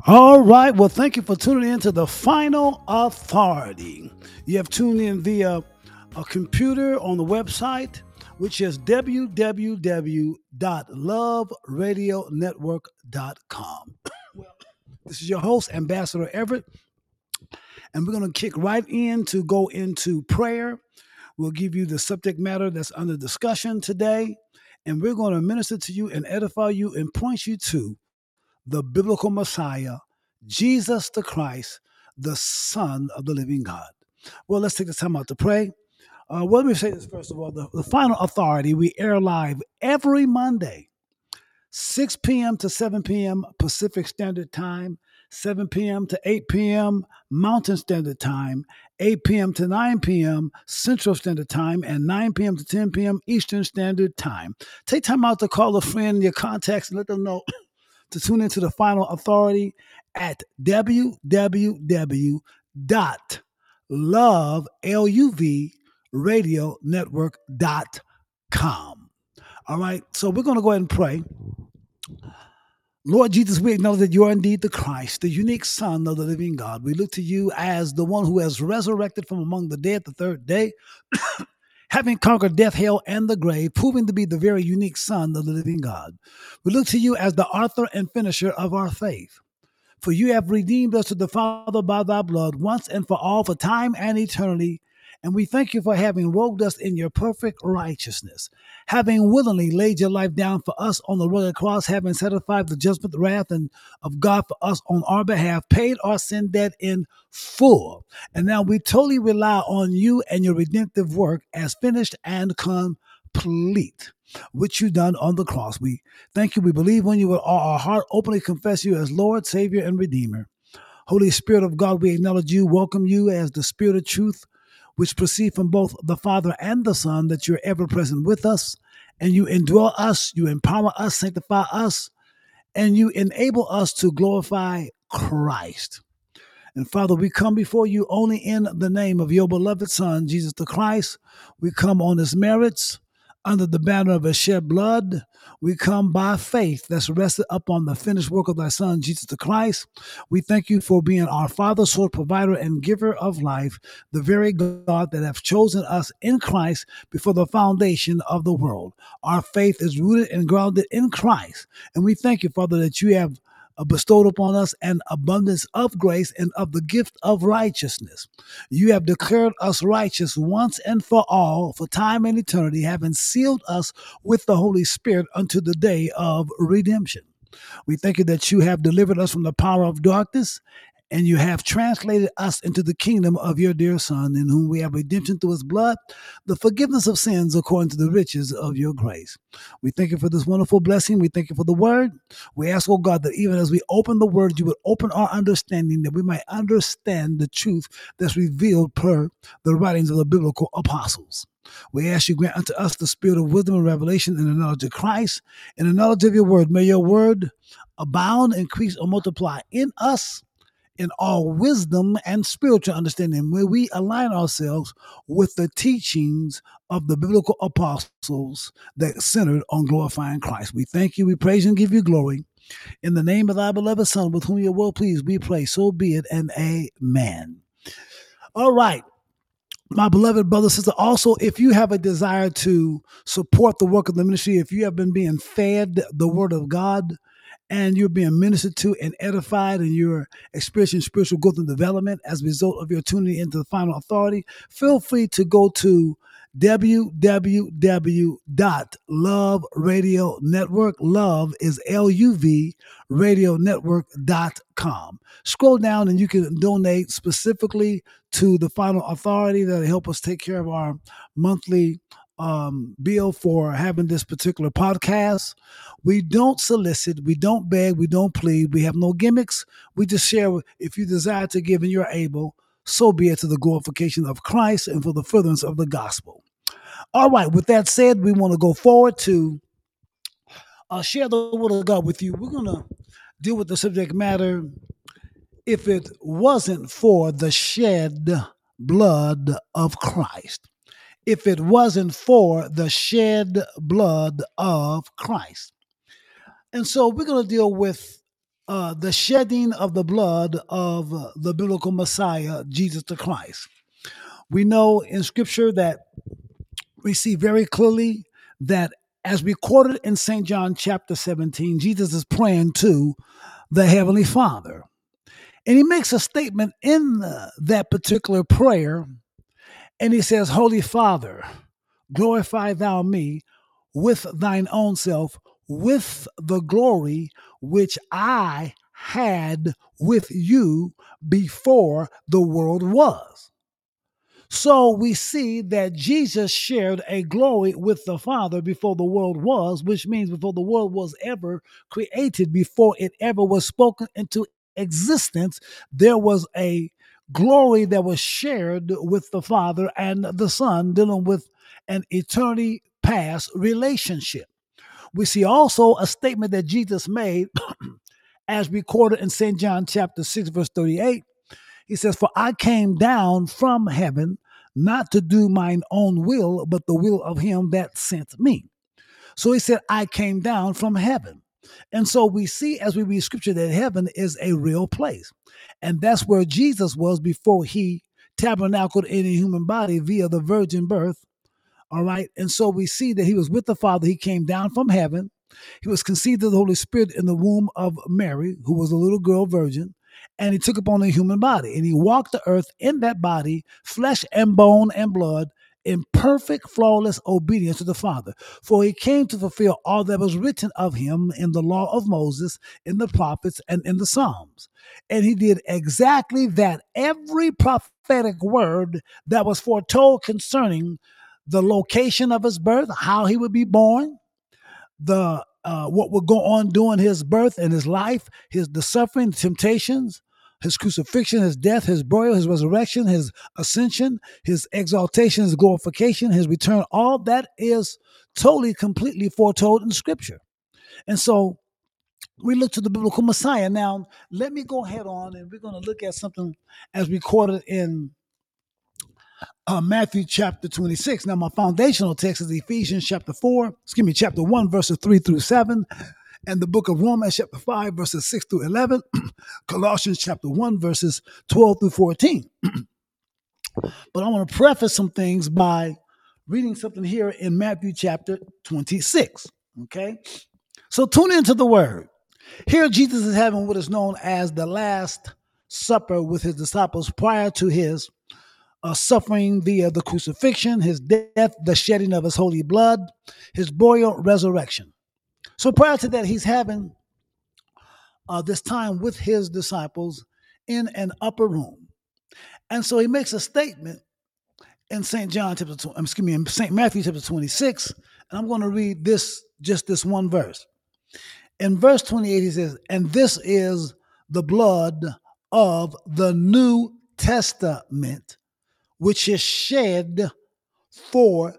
All right. Well, thank you for tuning in to the Final Authority. You have tuned in via a computer on the website, which is www.loveradionetwork.com. Well, this is your host, Ambassador Everett, and we're going to kick right in to go into prayer. We'll give you the subject matter that's under discussion today, and we're going to minister to you and edify you and point you to the biblical Messiah, Jesus the Christ, the Son of the living God. Well, let's take the time out to pray. Let me say this first of all. The Final Authority, we air live every Monday, 6 p.m. to 7 p.m. Pacific Standard Time, 7 p.m. to 8 p.m. Mountain Standard Time, 8 p.m. to 9 p.m. Central Standard Time, and 9 p.m. to 10 p.m. Eastern Standard Time. Take time out to call a friend, your contacts, and let them know to tune into the Final Authority at www.loveradionetwork.com. All right, so we're going to go ahead and pray. Lord Jesus, we acknowledge that you are indeed the Christ, the unique Son of the living God. We look to you as the one who has resurrected from among the dead the third day, having conquered death, hell, and the grave, proving to be the very unique Son of the living God. We look to you as the author and finisher of our faith. For you have redeemed us to the Father by thy blood once and for all, for time and eternity. And we thank you for having robed us in your perfect righteousness, having willingly laid your life down for us on the rugged cross, having satisfied the judgment, the wrath and of God for us on our behalf, paid our sin debt in full. And now we totally rely on you and your redemptive work as finished and complete, which you done on the cross. We thank you. We believe on you with all our heart, openly confess you as Lord, Savior, and Redeemer. Holy Spirit of God, we acknowledge you, welcome you as the Spirit of truth, which proceed from both the Father and the Son, that you're ever present with us, and you indwell us, you empower us, sanctify us, and you enable us to glorify Christ. And Father, we come before you only in the name of your beloved Son, Jesus the Christ. We come on his merits, under the banner of his shed blood. We come by faith that's rested upon the finished work of thy Son, Jesus the Christ. We thank you for being our Father, source, provider, and giver of life, the very God that have chosen us in Christ before the foundation of the world. Our faith is rooted and grounded in Christ. And we thank you, Father, that you have bestowed upon us an abundance of grace and of the gift of righteousness. You have declared us righteous once and for all, for time and eternity, having sealed us with the Holy Spirit unto the day of redemption. We thank you that you have delivered us from the power of darkness, and you have translated us into the kingdom of your dear Son, in whom we have redemption through his blood, the forgiveness of sins according to the riches of your grace. We thank you for this wonderful blessing. We thank you for the word. We ask, oh God, that even as we open the word, you would open our understanding, that we might understand the truth that's revealed per the writings of the biblical apostles. We ask you, grant unto us the spirit of wisdom and revelation in the knowledge of Christ, in the knowledge of your word. May your word abound, increase, or multiply in us, in all wisdom and spiritual understanding, where we align ourselves with the teachings of the biblical apostles that centered on glorifying Christ. We thank you, we praise you, and give you glory. In the name of thy beloved Son, with whom you are well pleased, we pray. So be it, and amen. All right. My beloved brother, sister, also, if you have a desire to support the work of the ministry, if you have been being fed the word of God, and you're being ministered to and edified, and you're experiencing spiritual growth and development as a result of your tuning into the Final Authority, feel free to go to www.loveradionetwork. Love is L-U-V, radionetwork.com. Scroll down and you can donate specifically to the Final Authority. That'll help us take care of our monthly bill for having this particular podcast. We don't solicit, we don't beg, we don't plead, we have no gimmicks. We just share. If you desire to give and you're able, so be it, to the glorification of Christ and for the furtherance of the gospel. All right, with that said, we want to go forward to share the word of God with you. We're going to deal with the subject matter, if it wasn't for the shed blood of Christ. If it wasn't for the shed blood of Christ. And so we're going to deal with the shedding of the blood of the biblical Messiah, Jesus the Christ. We know in Scripture that we see very clearly that as recorded in St. John chapter 17, Jesus is praying to the Heavenly Father. And he makes a statement in that particular prayer, and he says, Holy Father, glorify thou me with thine own self, with the glory which I had with you before the world was. So we see that Jesus shared a glory with the Father before the world was, which means before the world was ever created, before it ever was spoken into existence, there was a glory that was shared with the Father and the Son, dealing with an eternity past relationship. We see also a statement that Jesus made as recorded in St. John chapter 6, verse 38. He says, For I came down from heaven not to do mine own will, but the will of him that sent me. So he said, I came down from heaven. And so we see as we read scripture that heaven is a real place. And that's where Jesus was before he tabernacled in a human body via the virgin birth. All right. And so we see that he was with the Father. He came down from heaven. He was conceived of the Holy Spirit in the womb of Mary, who was a little girl virgin, and he took upon a human body. And he walked the earth in that body, flesh and bone and blood, in perfect, flawless obedience to the Father. For he came to fulfill all that was written of him in the law of Moses, in the prophets, and in the Psalms. And he did exactly that. Every prophetic word that was foretold concerning the location of his birth, how he would be born, the what would go on during his birth and his life, the suffering, the temptations, his crucifixion, his death, his burial, his resurrection, his ascension, his exaltation, his glorification, his return. All that is totally, completely foretold in Scripture. And so we look to the biblical Messiah. Now, let me go ahead on, and we're going to look at something as recorded in Matthew chapter 26. Now, my foundational text is Ephesians chapter 1, verses 3 through 7, and the book of Romans chapter 5, verses 6 through 11, Colossians chapter 1, verses 12 through 14. But I want to preface some things by reading something here in Matthew chapter 26. Okay? So tune into the word. Here, Jesus is having what is known as the Last Supper with his disciples prior to his suffering via the crucifixion, his death, the shedding of his holy blood, his burial, resurrection. So prior to that, he's having this time with his disciples in an upper room. And so he makes a statement in St. Matthew chapter 26, and I'm going to read this one verse. In verse 28, he says, and this is the blood of the New Testament, which is shed for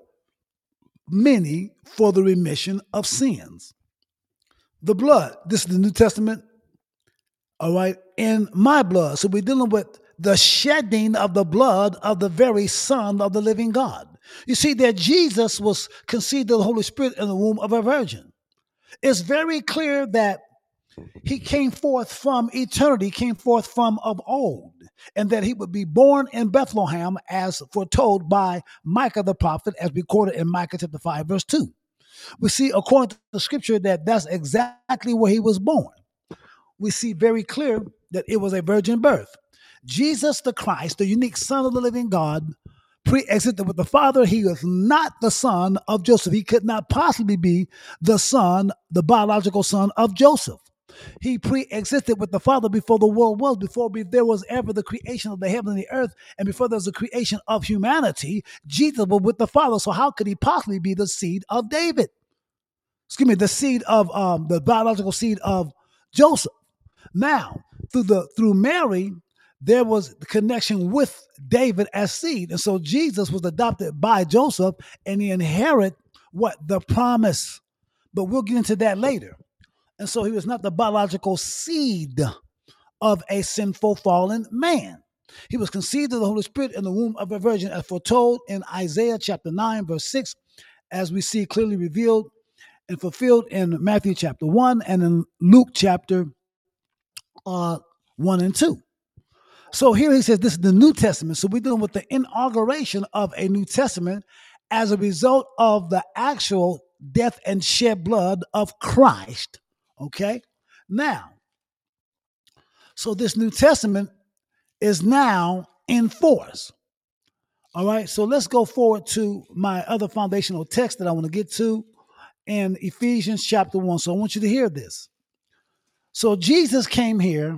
many for the remission of sins. The blood, this is the New Testament, all right, in my blood. So we're dealing with the shedding of the blood of the very Son of the living God. You see that Jesus was conceived of the Holy Spirit in the womb of a virgin. It's very clear that he came forth from eternity, came forth from of old, and that he would be born in Bethlehem as foretold by Micah the prophet, as recorded in Micah chapter 5, verse 2. We see, according to the scripture, that that's exactly where he was born. We see very clear that it was a virgin birth. Jesus the Christ, the unique Son of the living God, pre-existed with the Father. He was not the son of Joseph. He could not possibly be the son, the biological son of Joseph. He pre-existed with the Father before the world was, before there was ever the creation of the heaven and the earth, and before there was the creation of humanity. Jesus was with the Father. So how could he possibly be the seed of David? The seed of the biological seed of Joseph. Now, through Mary, there was the connection with David as seed. And so Jesus was adopted by Joseph, and he inherited what? The promise. But we'll get into that later. And so he was not the biological seed of a sinful, fallen man. He was conceived of the Holy Spirit in the womb of a virgin, as foretold in Isaiah chapter 9, verse 6, as we see clearly revealed and fulfilled in Matthew chapter 1 and in Luke chapter uh, 1 and 2. So here he says this is the New Testament. So we're dealing with the inauguration of a New Testament as a result of the actual death and shed blood of Christ. Okay? Now, so this New Testament is now in force. All right, so let's go forward to my other foundational text that I want to get to in Ephesians chapter 1. So I want you to hear this. So Jesus came here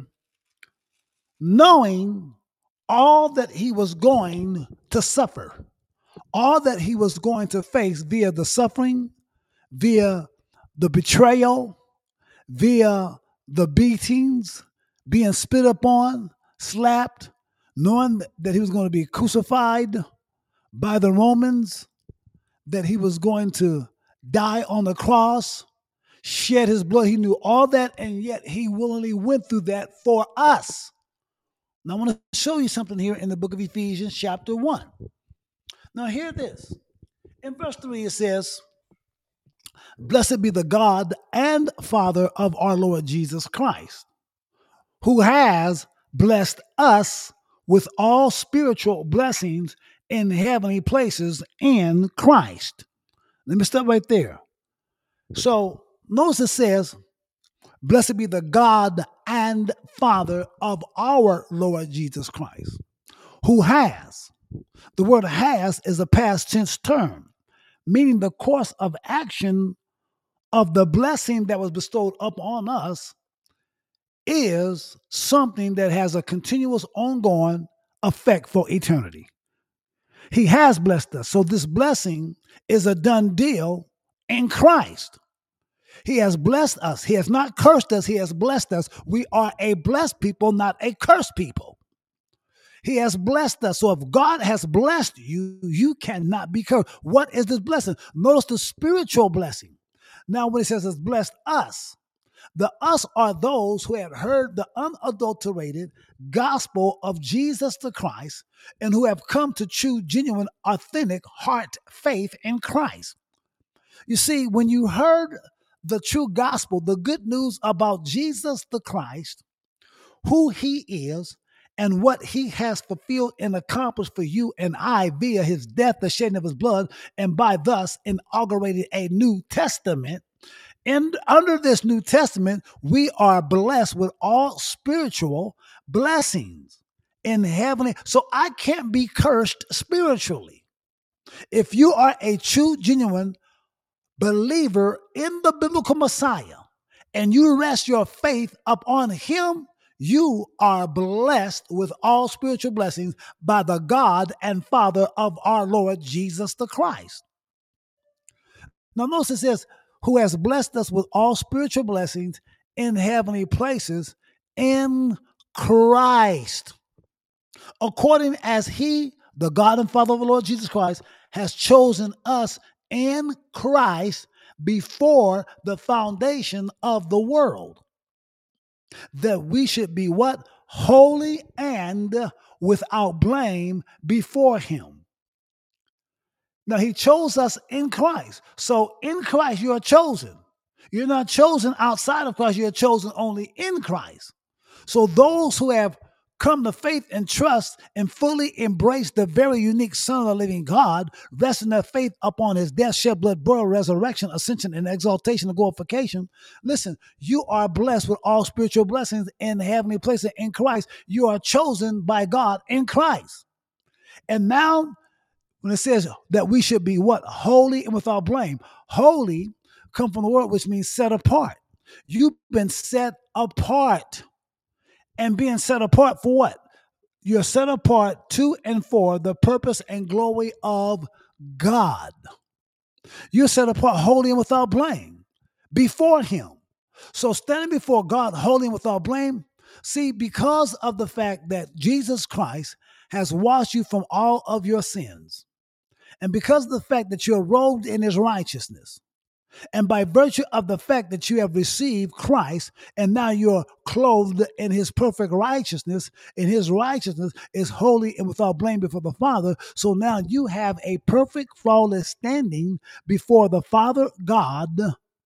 knowing all that he was going to suffer, all that he was going to face via the suffering, via the betrayal, via the beatings, being spit upon, slapped, knowing that he was going to be crucified by the Romans, that he was going to die on the cross, shed his blood. He knew all that, and yet he willingly went through that for us. Now, I want to show you something here in the book of Ephesians, chapter 1. Now, hear this. In verse 3, it says, "Blessed be the God and Father of our Lord Jesus Christ, who has blessed us with all spiritual blessings in heavenly places in Christ." Let me stop right there. So notice it says, "Blessed be the God and Father of our Lord Jesus Christ, who has." The word "has" is a past tense term, meaning the course of action of the blessing that was bestowed upon us is something that has a continuous, ongoing effect for eternity. He has blessed us. So this blessing is a done deal in Christ. He has blessed us. He has not cursed us. He has blessed us. We are a blessed people, not a cursed people. He has blessed us. So if God has blessed you, you cannot be cursed. What is this blessing? Notice the spiritual blessing. Now, when it says it's blessed us, the us are those who have heard the unadulterated gospel of Jesus the Christ and who have come to choose genuine, authentic heart faith in Christ. You see, when you heard the true gospel, the good news about Jesus the Christ, who he is, and what he has fulfilled and accomplished for you and I via his death, the shedding of his blood, and by thus inaugurated a New Testament. And under this New Testament, we are blessed with all spiritual blessings in heavenly. So I can't be cursed spiritually. If you are a true, genuine believer in the biblical Messiah and you rest your faith upon him, you are blessed with all spiritual blessings by the God and Father of our Lord Jesus the Christ. Now, notice it says, who has blessed us with all spiritual blessings in heavenly places in Christ, according as he, the God and Father of the Lord Jesus Christ, has chosen us in Christ before the foundation of the world, that we should be what? Holy and without blame before him. Now, he chose us in Christ. So in Christ, you are chosen. You're not chosen outside of Christ. You're chosen only in Christ. So those who have come to faith and trust and fully embrace the very unique Son of the living God, resting their faith upon his death, shed blood, burial, resurrection, ascension, and exaltation and glorification. Listen, you are blessed with all spiritual blessings in heavenly places in Christ. You are chosen by God in Christ. And now, when it says that we should be what? Holy and without blame. Holy come from the word which means set apart. You've been set apart. And being set apart for what? You're set apart to and for the purpose and glory of God. You're set apart holy and without blame before him. So standing before God holy and without blame, see, because of the fact that Jesus Christ has washed you from all of your sins, and because of the fact that you're robed in his righteousness, and by virtue of the fact that you have received Christ and now you're clothed in his perfect righteousness, and his righteousness is holy and without blame before the Father. So now you have a perfect, flawless standing before the Father God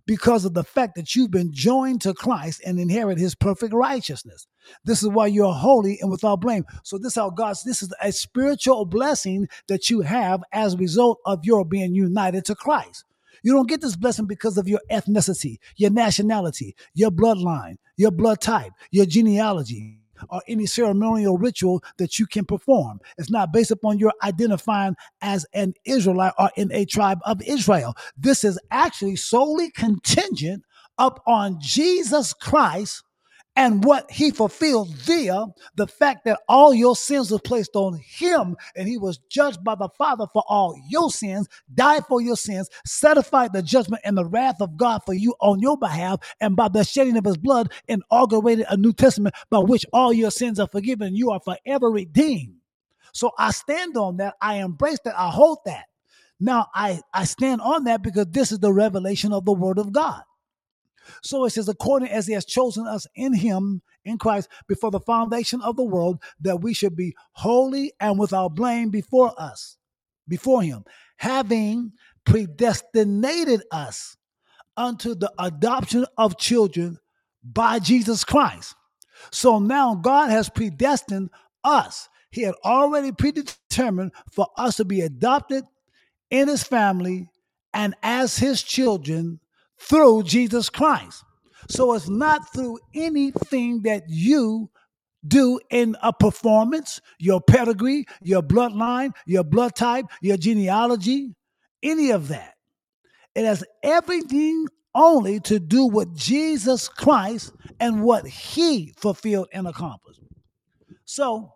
because of the fact that you've been joined to Christ and inherit his perfect righteousness. This is why you're holy and without blame. So this is a spiritual blessing that you have as a result of your being united to Christ. You don't get this blessing because of your ethnicity, your nationality, your bloodline, your blood type, your genealogy, or any ceremonial ritual that you can perform. It's not based upon your identifying as an Israelite or in a tribe of Israel. This is actually solely contingent upon Jesus Christ and what he fulfilled via the fact that all your sins were placed on him, and he was judged by the Father for all your sins, died for your sins, certified the judgment and the wrath of God for you on your behalf, and by the shedding of his blood inaugurated a New Testament by which all your sins are forgiven and you are forever redeemed. So I stand on that. I embrace that. I hold that. Now I stand on that because this is the revelation of the Word of God. So it says, according as he has chosen us in him, in Christ, before the foundation of the world, that we should be holy and without blame before him, having predestinated us unto the adoption of children by Jesus Christ. So now God has predestined us. He had already predetermined for us to be adopted in his family and as his children through Jesus Christ. So it's not through anything that you do in a performance, your pedigree, your bloodline, your blood type, your genealogy, any of that. It has everything only to do with Jesus Christ and what he fulfilled and accomplished. So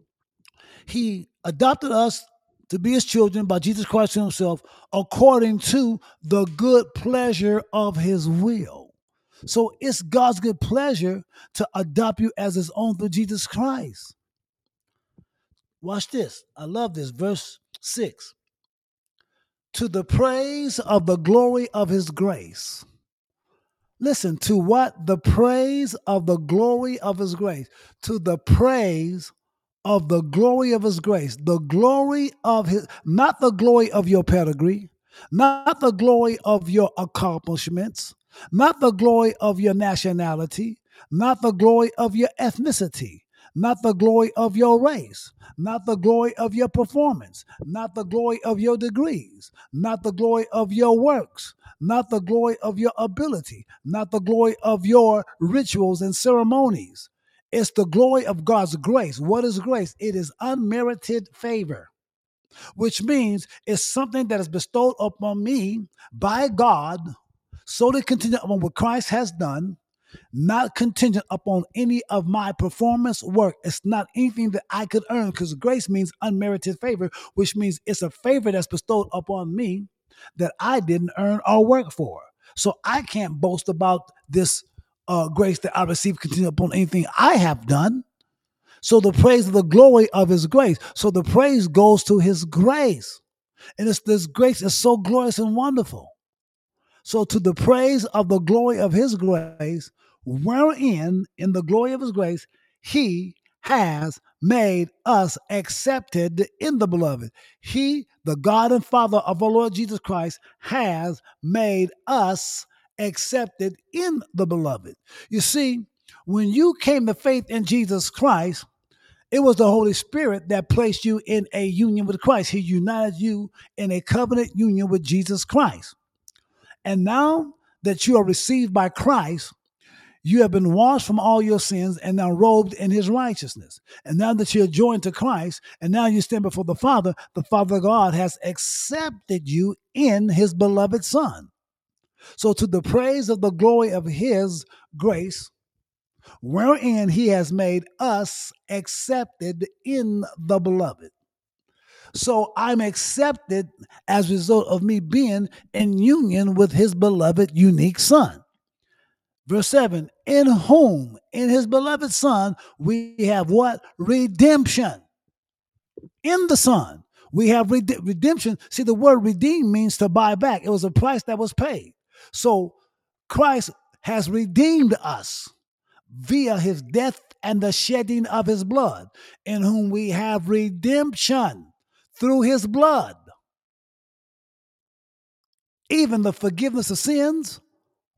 he adopted us to be his children by Jesus Christ himself according to the good pleasure of his will. So it's God's good pleasure to adopt you as his own through Jesus Christ. Watch this. I love this. Verse 6. To the praise of the glory of his grace. Listen, to what? The praise of the glory of his grace. To the praise of the glory of his grace. The glory of his, not the glory of your pedigree, not the glory of your accomplishments, not the glory of your nationality, not the glory of your ethnicity, not the glory of your race, not the glory of your performance, not the glory of your degrees, not the glory of your works, not the glory of your ability, not the glory of your rituals and ceremonies. It's the glory of God's grace. What is grace? It is unmerited favor, which means it's something that is bestowed upon me by God, solely contingent upon what Christ has done, not contingent upon any of my performance work. It's not anything that I could earn, because grace means unmerited favor, which means it's a favor that's bestowed upon me that I didn't earn or work for. So I can't boast about this grace that I received contingent upon anything I have done. So the praise of the glory of his grace. So the praise goes to his grace. And this grace is so glorious and wonderful. So to the praise of the glory of his grace, wherein in the glory of his grace, he has made us accepted in the beloved. He, the God and Father of our Lord Jesus Christ, has made us accepted in the beloved. You see, when you came to faith in Jesus Christ, it was the Holy Spirit that placed you in a union with Christ. He united you in a covenant union with Jesus Christ. And now that you are received by Christ, you have been washed from all your sins and now robed in his righteousness. And now that you're joined to Christ, and now you stand before the Father God has accepted you in his beloved Son. So to the praise of the glory of his grace, wherein he has made us accepted in the beloved. So I'm accepted as a result of me being in union with his beloved unique Son. Verse 7, in whom, in his beloved Son, we have what? Redemption. In the Son, we have redemption. See, the word redeem means to buy back. It was a price that was paid. So Christ has redeemed us via his death and the shedding of his blood, in whom we have redemption through his blood, even the forgiveness of sins,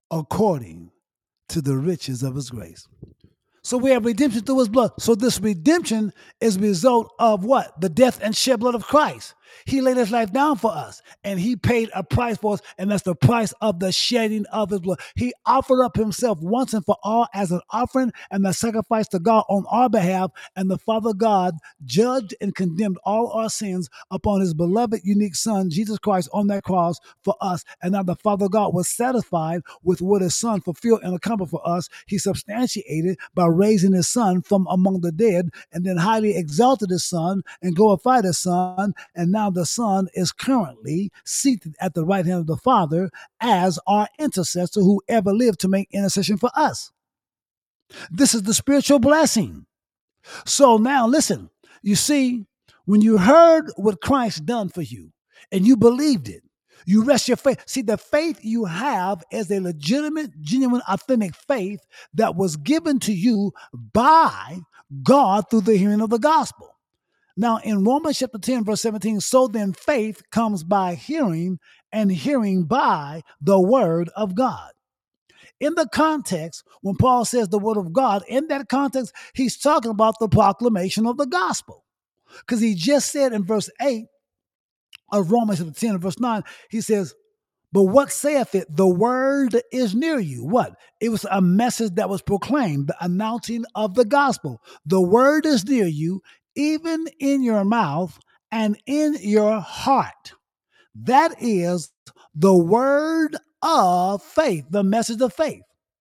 according to the riches of his grace. So we have redemption through his blood. So this redemption is a result of what? The death and shed blood of Christ. He laid his life down for us, and he paid a price for us, and that's the price of the shedding of his blood. He offered up himself once and for all as an offering and a sacrifice to God on our behalf, and the Father God judged and condemned all our sins upon his beloved, unique Son, Jesus Christ, on that cross for us. And now the Father God was satisfied with what his Son fulfilled and accomplished for us. He substantiated by raising his Son from among the dead, and then highly exalted his Son and glorified his Son. And now the Son is currently seated at the right hand of the Father as our intercessor who ever lived to make intercession for us. This is the spiritual blessing. So now listen, you see, when you heard what Christ done for you and you believed it, you rest your faith. See, the faith you have is a legitimate, genuine, authentic faith that was given to you by God through the hearing of the gospel. Now, in Romans chapter 10, verse 17, so then faith comes by hearing, and hearing by the word of God. In the context, when Paul says the word of God, in that context, he's talking about the proclamation of the gospel. Because he just said in verse 8 of Romans chapter 10, verse 9, he says, but what saith it? The word is near you. What? It was a message that was proclaimed, the announcing of the gospel. The word is near you, even in your mouth and in your heart. That is the word of faith, the message of faith.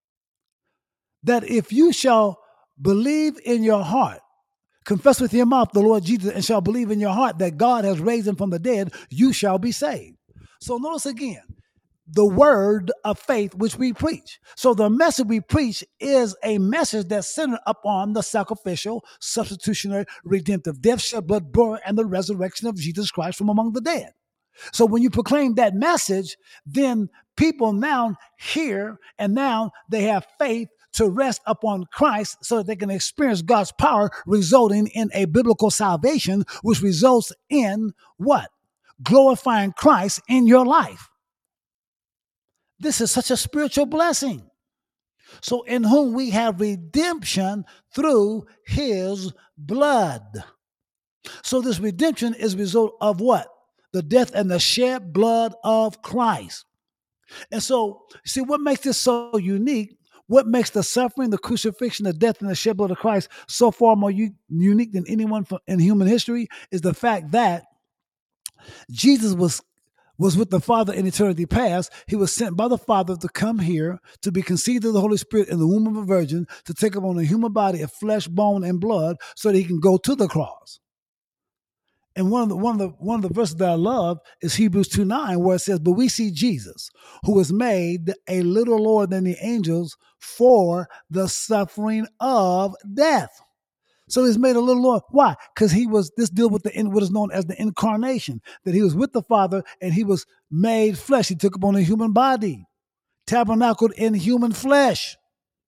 That if you shall believe in your heart, confess with your mouth the Lord Jesus, and shall believe in your heart that God has raised him from the dead, you shall be saved. So notice again, the word of faith which we preach. So the message we preach is a message that's centered upon the sacrificial, substitutionary, redemptive death, shed blood, burial, and the resurrection of Jesus Christ from among the dead. So when you proclaim that message, then people now hear, and now they have faith to rest upon Christ so that they can experience God's power, resulting in a biblical salvation, which results in what? Glorifying Christ in your life. This is such a spiritual blessing. So in whom we have redemption through his blood. So this redemption is a result of what? The death and the shed blood of Christ. And so, see, what makes this so unique, what makes the suffering, the crucifixion, the death, and the shed blood of Christ so far more unique than anyone in human history is the fact that Jesus was with the Father in eternity past. He was sent by the Father to come here, to be conceived of the Holy Spirit in the womb of a virgin, to take up on a human body of flesh, bone, and blood, so that he can go to the cross. And one of the verses that I love is Hebrews 2:9, where it says, but we see Jesus, who was made a little lower than the angels for the suffering of death. So he's made a little lower. Why? Because this deal with what is known as the incarnation, that he was with the Father and he was made flesh. He took upon a human body, tabernacled in human flesh.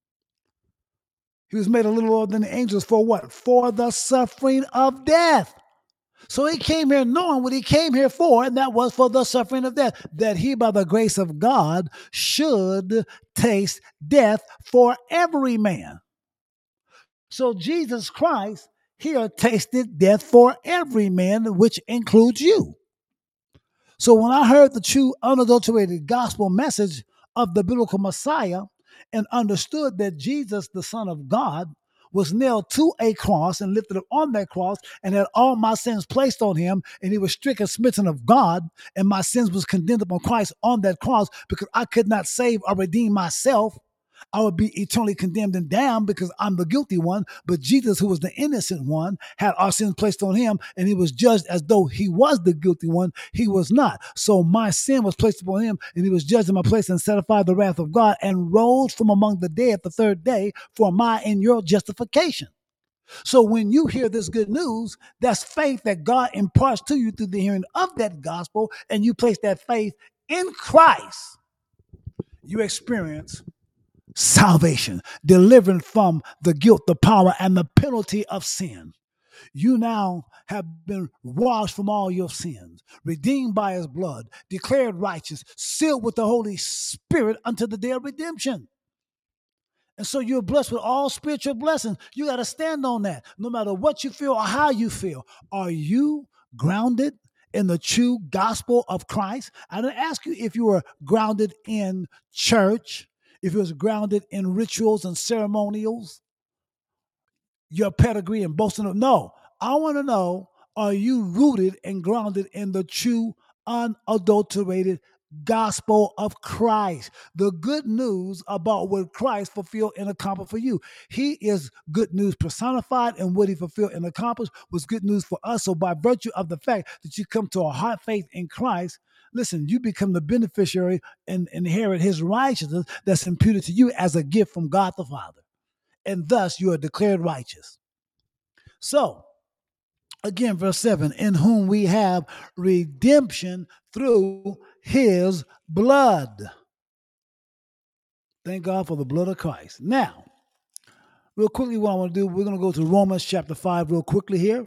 He was made a little lower than the angels for what? For the suffering of death. So he came here knowing what he came here for, and that was for the suffering of death, that he, by the grace of God, should taste death for every man. So Jesus Christ here tasted death for every man, which includes you. So when I heard the true, unadulterated gospel message of the biblical Messiah and understood that Jesus, the Son of God, was nailed to a cross and lifted up on that cross and had all my sins placed on him, and he was stricken, smitten of God, and my sins was condemned upon Christ on that cross because I could not save or redeem myself. I would be eternally condemned and damned because I'm the guilty one. But Jesus, who was the innocent one, had our sins placed on him, and he was judged as though he was the guilty one. He was not. So my sin was placed upon him, and he was judged in my place and satisfied the wrath of God and rose from among the dead the third day for my and your justification. So when you hear this good news, that's faith that God imparts to you through the hearing of that gospel, and you place that faith in Christ. You experience salvation, deliverance from the guilt, the power, and the penalty of sin. You now have been washed from all your sins, redeemed by his blood, declared righteous, sealed with the Holy Spirit unto the day of redemption. And so you're blessed with all spiritual blessings. You got to stand on that no matter what you feel or how you feel. Are you grounded in the true gospel of Christ? I didn't ask you if you were grounded in church, if you was grounded in rituals and ceremonials, your pedigree and boasting. No, I want to know, are you rooted and grounded in the true, unadulterated gospel of Christ? The good news about what Christ fulfilled and accomplished for you. He is good news personified, and what he fulfilled and accomplished was good news for us. So by virtue of the fact that you come to a heart faith in Christ, listen, you become the beneficiary and inherit his righteousness that's imputed to you as a gift from God the Father. And thus you are declared righteous. So, again, verse 7, in whom we have redemption through his blood. Thank God for the blood of Christ. Now, real quickly, what I want to do, we're going to go to Romans chapter 5 real quickly here.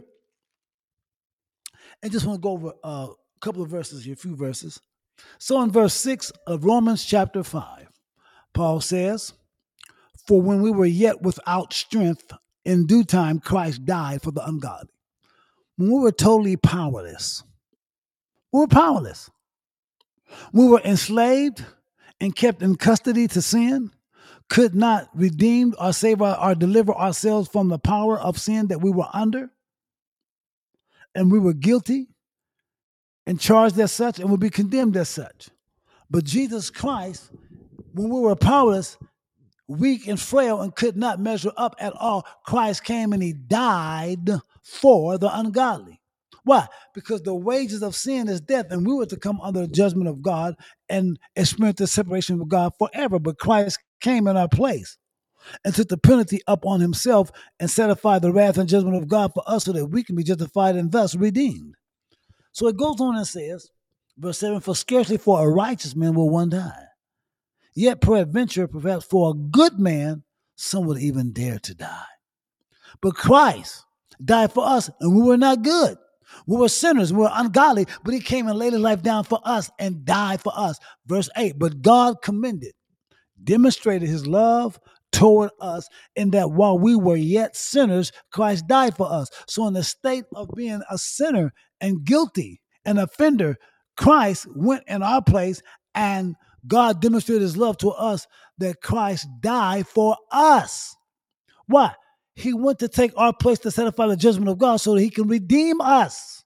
And just want to go over a couple of verses here, a few verses. So in verse 6 of Romans chapter 5, Paul says, for when we were yet without strength, in due time Christ died for the ungodly. When we were totally powerless, we were powerless. We were enslaved and kept in custody to sin, could not redeem or save or deliver ourselves from the power of sin that we were under. And we were guilty and charged as such and would be condemned as such. But Jesus Christ, when we were powerless, weak and frail and could not measure up at all, Christ came and he died for the ungodly. Why? Because the wages of sin is death, and we were to come under the judgment of God and experience the separation from God forever. But Christ came in our place and took the penalty up on himself and satisfied the wrath and judgment of God for us so that we can be justified and thus redeemed. So it goes on and says, verse 7, for scarcely for a righteous man will one die. Yet peradventure, perhaps for a good man, some would even dare to die. But Christ died for us, and we were not good. We were sinners, we were ungodly, but he came and laid his life down for us and died for us. Verse 8, but God demonstrated his love toward us in that while we were yet sinners, Christ died for us. So in the state of being a sinner and guilty, an offender, Christ went in our place, and God demonstrated his love to us that Christ died for us. Why? He went to take our place to satisfy the judgment of God so that he can redeem us.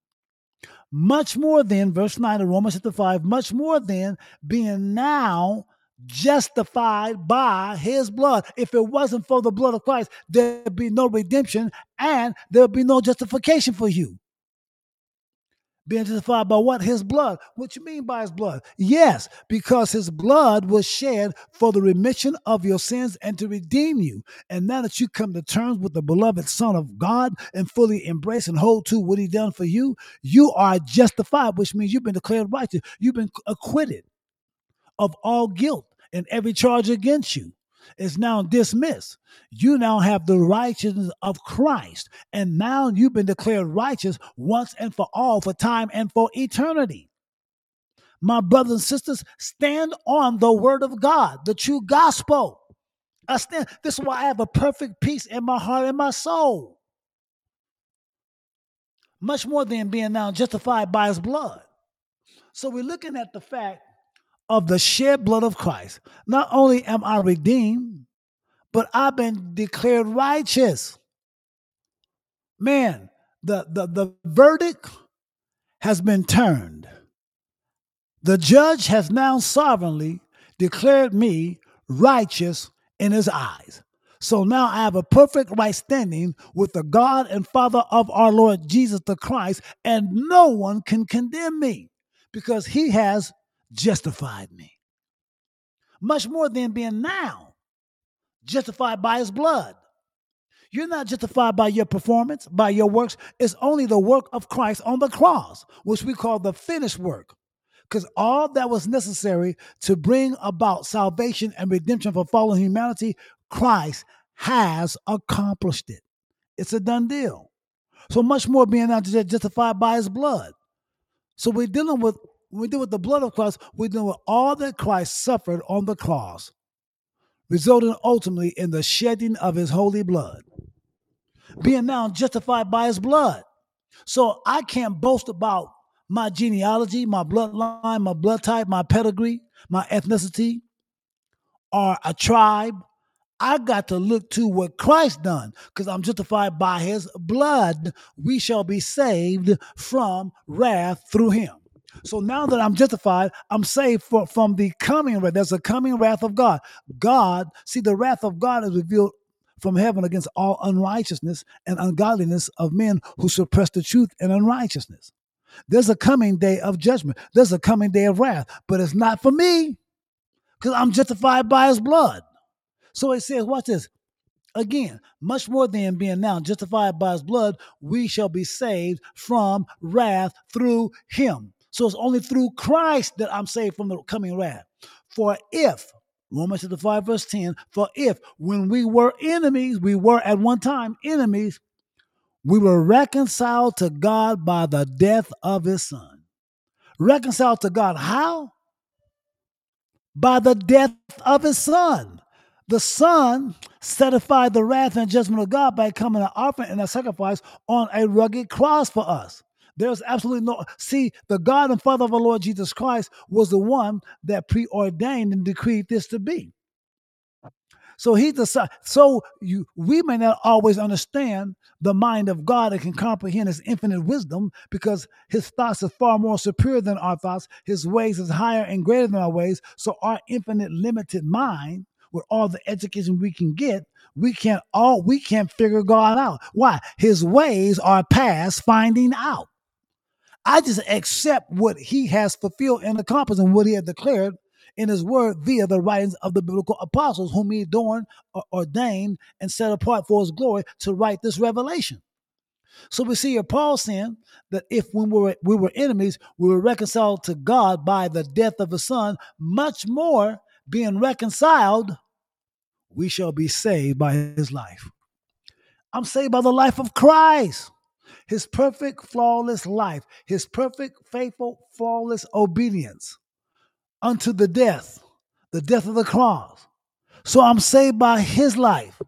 Much more than, verse 9 of Romans chapter 5, much more than being now justified by his blood. If it wasn't for the blood of Christ, there'd be no redemption and there'd be no justification for you. Being justified by what? His blood. What you mean by his blood? Yes, because his blood was shed for the remission of your sins and to redeem you. And now that you come to terms with the beloved Son of God and fully embrace and hold to what he done for you, you are justified, which means you've been declared righteous. You've been acquitted of all guilt, and every charge against you is now dismissed. You now have the righteousness of Christ, and now you've been declared righteous once and for all, for time and for eternity. My brothers and sisters, stand on the word of God, the true gospel. This is why I have a perfect peace in my heart and my soul. Much more than being now justified by his blood. So we're looking at the fact of the shed blood of Christ. Not only am I redeemed, but I've been declared righteous. Man, the verdict has been turned. The judge has now sovereignly declared me righteous in his eyes. So now I have a perfect right standing with the God and Father of our Lord Jesus the Christ, and no one can condemn me because he has justified me. Much more than being now justified by his blood. You're not justified by your performance, by your works. It's only the work of Christ on the cross, which we call the finished work. Because all that was necessary to bring about salvation and redemption for fallen humanity, Christ has accomplished it. It's a done deal. So much more being now justified by his blood. So we're dealing with, when we deal with the blood of Christ, we're dealing with all that Christ suffered on the cross, resulting ultimately in the shedding of his holy blood, being now justified by his blood. So I can't boast about my genealogy, my bloodline, my blood type, my pedigree, my ethnicity, or a tribe. I got to look to what Christ done, because I'm justified by his blood. We shall be saved from wrath through him. So now that I'm justified, I'm saved from the coming wrath. There's a coming wrath of God. See, the wrath of God is revealed from heaven against all unrighteousness and ungodliness of men who suppress the truth and unrighteousness. There's a coming day of judgment. There's a coming day of wrath, but it's not for me, because I'm justified by his blood. So it says, watch this. Again, much more than being now justified by his blood, we shall be saved from wrath through him. So it's only through Christ that I'm saved from the coming wrath. For if, Romans chapter 5, verse 10, for if when we were enemies, we were at one time enemies, we were reconciled to God by the death of his son. Reconciled to God, how? By the death of his son. The son satisfied the wrath and judgment of God by becoming an offering and a sacrifice on a rugged cross for us. There's absolutely no, see, the God and Father of our Lord Jesus Christ was the one that preordained and decreed this to be. So he decided. We may not always understand the mind of God and can comprehend his infinite wisdom, because his thoughts are far more superior than our thoughts. His ways is higher and greater than our ways. So our infinite limited mind, with all the education we can get, we can't figure God out. Why? His ways are past finding out. I just accept what he has fulfilled and accomplished and what he has declared in his word via the writings of the biblical apostles, whom he adorned, ordained, and set apart for his glory to write this revelation. So we see here Paul saying that if when we were enemies, we were reconciled to God by the death of his son, much more being reconciled, we shall be saved by his life. I'm saved by the life of Christ. His perfect, flawless life, his perfect, faithful, flawless obedience unto the death of the cross. So I'm saved by his life.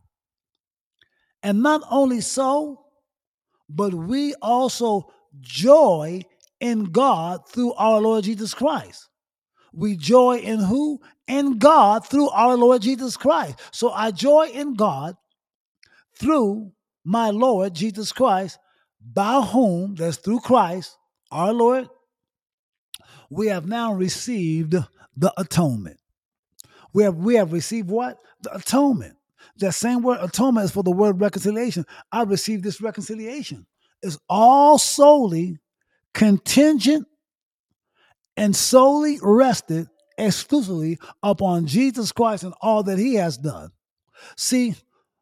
And not only so, but we also joy in God through our Lord Jesus Christ. We joy in who? In God through our Lord Jesus Christ. So I joy in God through my Lord Jesus Christ, by whom, that's through Christ, our Lord, we have now received the atonement. We have received what? The atonement. That same word atonement is for the word reconciliation. I received this reconciliation. It's all solely contingent and solely rested exclusively upon Jesus Christ and all that he has done. See,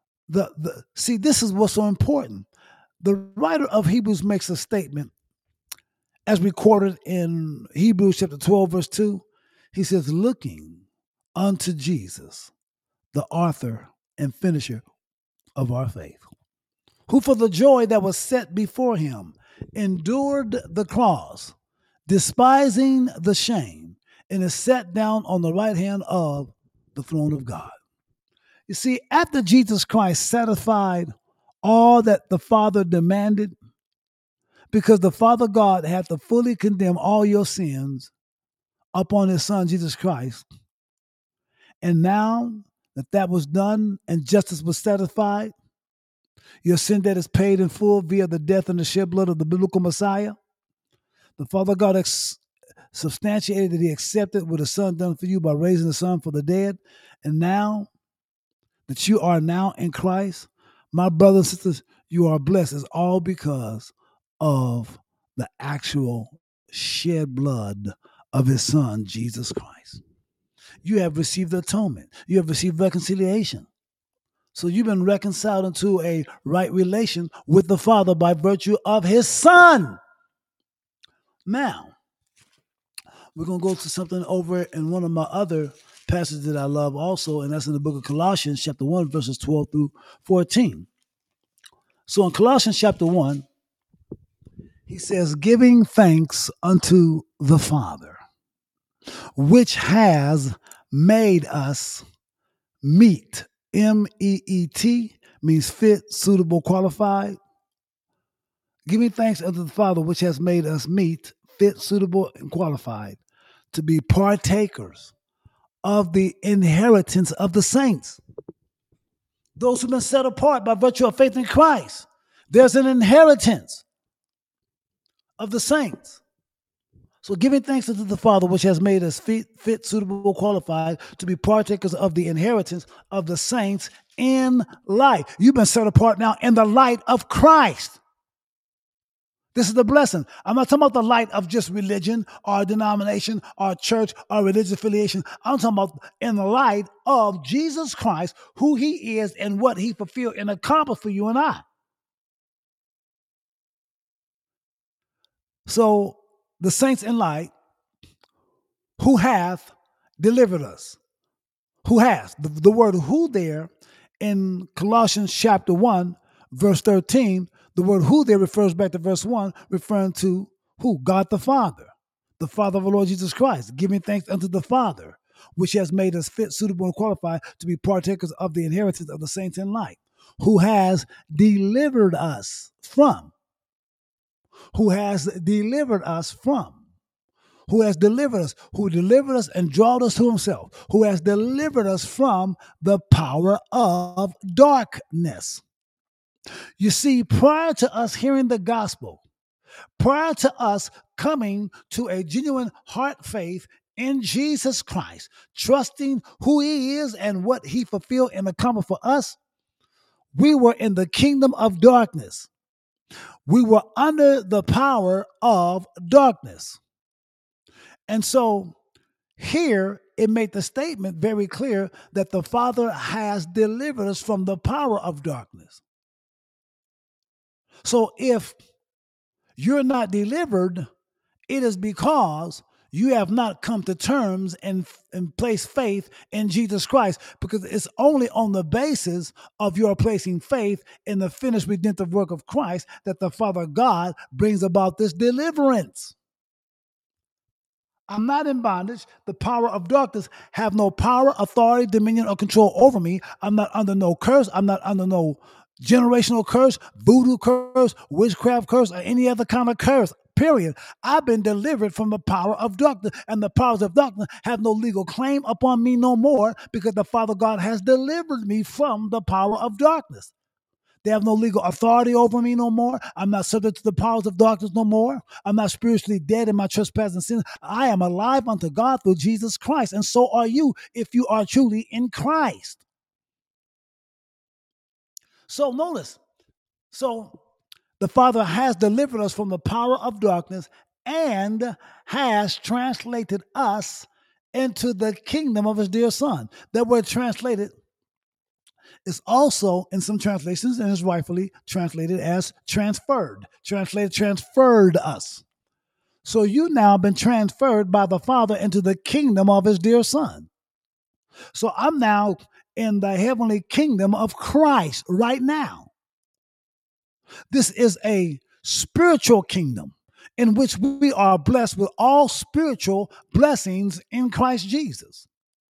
this is what's so important. The writer of Hebrews makes a statement as recorded in Hebrews chapter 12, verse 2. He says, looking unto Jesus, the author and finisher of our faith, who for the joy that was set before him endured the cross, despising the shame, and is set down on the right hand of the throne of God. You see, after Jesus Christ satisfied all that the Father demanded, because the Father God had to fully condemn all your sins upon his Son, Jesus Christ, and now that was done and justice was satisfied, your sin debt is paid in full via the death and the shed blood of the biblical Messiah. The Father God substantiated that he accepted what his Son done for you by raising the Son for the dead. And now that you are now in Christ, my brothers and sisters, you are blessed. It's all because of the actual shed blood of his Son, Jesus Christ. You have received atonement. You have received reconciliation. So you've been reconciled into a right relation with the Father by virtue of his Son. Now, we're going to go to something over in one of my other passages that I love also, and that's in the book of Colossians chapter 1, verses 12 through 14. So in Colossians chapter 1, He says, giving thanks unto the Father, which has made us meet. MEET means fit, suitable, qualified. Giving thanks unto the Father, which has made us meet, fit, suitable, and qualified to be partakers of the inheritance of the saints. Those who've been set apart by virtue of faith in Christ. There's an inheritance of the saints. So giving thanks unto the Father, which has made us fit, suitable, qualified to be partakers of the inheritance of the saints in light. You've been set apart now in the light of Christ. This is the blessing. I'm not talking about the light of just religion or denomination or church or religious affiliation. I'm talking about in the light of Jesus Christ, who he is and what he fulfilled and accomplished for you and I. So the saints in light, who hath delivered us. Who hath? The word who there in Colossians chapter 1, verse 13, the word who there refers back to verse 1, referring to who? God the Father of our Lord Jesus Christ, giving thanks unto the Father, which has made us fit, suitable, and qualified to be partakers of the inheritance of the saints in light, who has delivered us from, who has delivered us from, who has delivered us, who delivered us and drawed us to himself, who has delivered us from the power of darkness. You see, prior to us hearing the gospel, prior to us coming to a genuine heart faith in Jesus Christ, trusting who he is and what he fulfilled and accomplished for us, we were in the kingdom of darkness. We were under the power of darkness. And so here it made the statement very clear that the Father has delivered us from the power of darkness. So if you're not delivered, it is because you have not come to terms and placed faith in Jesus Christ, because it's only on the basis of your placing faith in the finished redemptive work of Christ that the Father God brings about this deliverance. I'm not in bondage. The power of darkness have no power, authority, dominion, or control over me. I'm not under no curse. I'm not under no generational curse, voodoo curse, witchcraft curse, or any other kind of curse. Period. I've been delivered from the power of darkness, and the powers of darkness have no legal claim upon me no more, because the Father God has delivered me from the power of darkness. They have no legal authority over me no more. I'm not subject to the powers of darkness no more. I'm not spiritually dead in my trespasses and sins. I am alive unto God through Jesus Christ, and so are you if you are truly in Christ. So notice, the Father has delivered us from the power of darkness and has translated us into the kingdom of his dear Son. That word translated is also in some translations and is rightfully translated as transferred. Transferred us. So you now been transferred by the Father into the kingdom of his dear Son. So I'm now in the heavenly kingdom of Christ right now. This is a spiritual kingdom in which we are blessed with all spiritual blessings in Christ Jesus.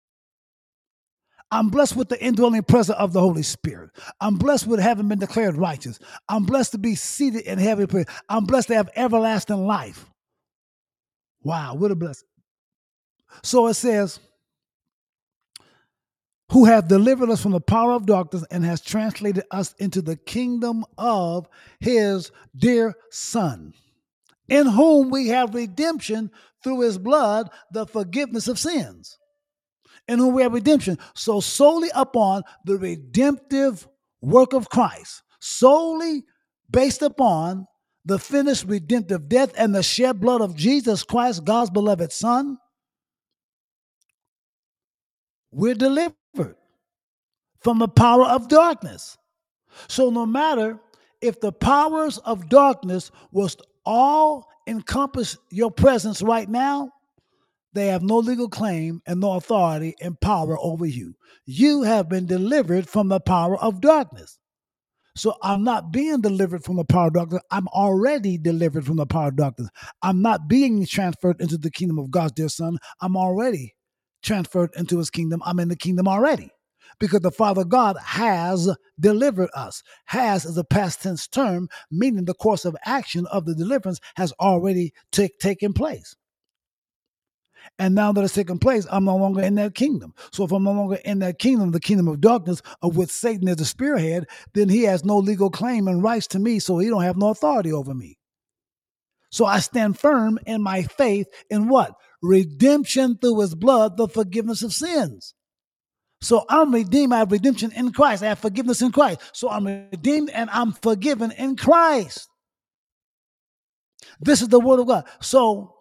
I'm blessed with the indwelling presence of the Holy Spirit. I'm blessed with having been declared righteous. I'm blessed to be seated in heavenly place. I'm blessed to have everlasting life. Wow, what a blessing. So it says, who hath delivered us from the power of darkness and has translated us into the kingdom of his dear Son, in whom we have redemption through his blood, the forgiveness of sins. In whom we have redemption. So solely upon the redemptive work of Christ, solely based upon the finished redemptive death and the shed blood of Jesus Christ, God's beloved Son, we're delivered from the power of darkness. So no matter if the powers of darkness was all encompass your presence right now, they have no legal claim and no authority and power over you. You have been delivered from the power of darkness. So I'm not being delivered from the power of darkness. I'm already delivered from the power of darkness. I'm not being transferred into the kingdom of God's dear son. I'm already transferred into his kingdom. I'm in the kingdom already. Because the Father God has delivered us. Has is a past tense term, meaning the course of action of the deliverance has already taken place. And now that it's taken place, I'm no longer in that kingdom. So if I'm no longer in that kingdom, the kingdom of darkness, of which Satan is the spearhead, then he has no legal claim and rights to me, so he don't have no authority over me. So I stand firm in my faith in what? Redemption through his blood, the forgiveness of sins. So I'm redeemed. I have redemption in Christ. I have forgiveness in Christ. So I'm redeemed and I'm forgiven in Christ. This is the word of God. So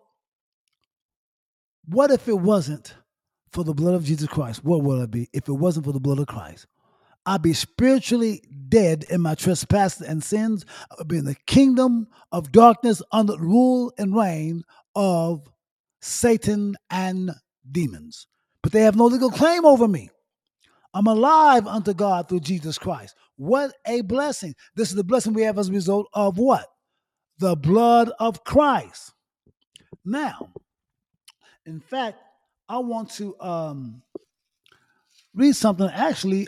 what if it wasn't for the blood of Jesus Christ? What would I be if it wasn't for the blood of Christ? I'd be spiritually dead in my trespasses and sins. I would be in the kingdom of darkness under the rule and reign of Satan and demons. But they have no legal claim over me. I'm alive unto God through Jesus Christ. What a blessing. This is the blessing we have as a result of what? The blood of Christ. Now, in fact, I want to read something. Actually,